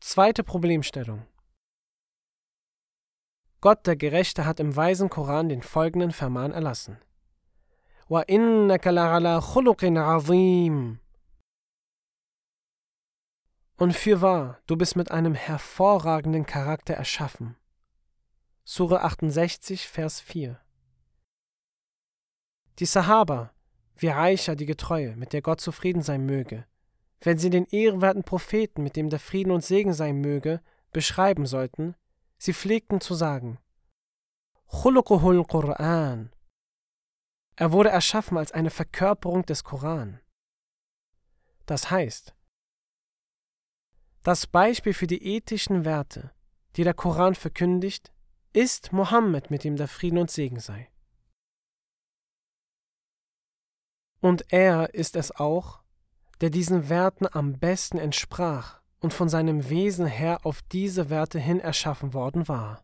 Zweite Problemstellung. Gott, der Gerechte, hat im weisen Koran den folgenden Vermahren erlassen. Wa innaka la'ala khuluqin azim. Und fürwahr, du bist mit einem hervorragenden Charakter erschaffen. Sure 68, Vers 4. Die Sahaba, wie Aisha die Getreue, mit der Gott zufrieden sein möge, wenn sie den ehrenwerten Propheten, mit dem der Frieden und Segen sein möge, beschreiben sollten, sie pflegten zu sagen: Khuluquhul Qur'an. Er wurde erschaffen als eine Verkörperung des Koran. Das heißt, das Beispiel für die ethischen Werte, die der Koran verkündigt, ist Mohammed, mit dem der Frieden und Segen sei. Und er ist es auch, der diesen Werten am besten entsprach und von seinem Wesen her auf diese Werte hin erschaffen worden war.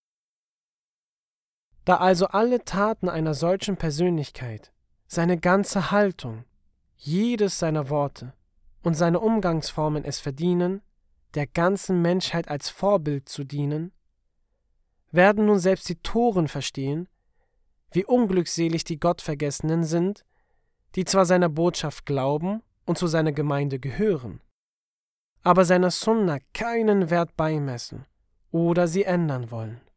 Da also alle Taten einer solchen Persönlichkeit, seine ganze Haltung, jedes seiner Worte und seine Umgangsformen es verdienen, der ganzen Menschheit als Vorbild zu dienen, werden nun selbst die Toren verstehen, wie unglückselig die Gottvergessenen sind, die zwar seiner Botschaft glauben und zu seiner Gemeinde gehören, aber seiner Sunna keinen Wert beimessen oder sie ändern wollen.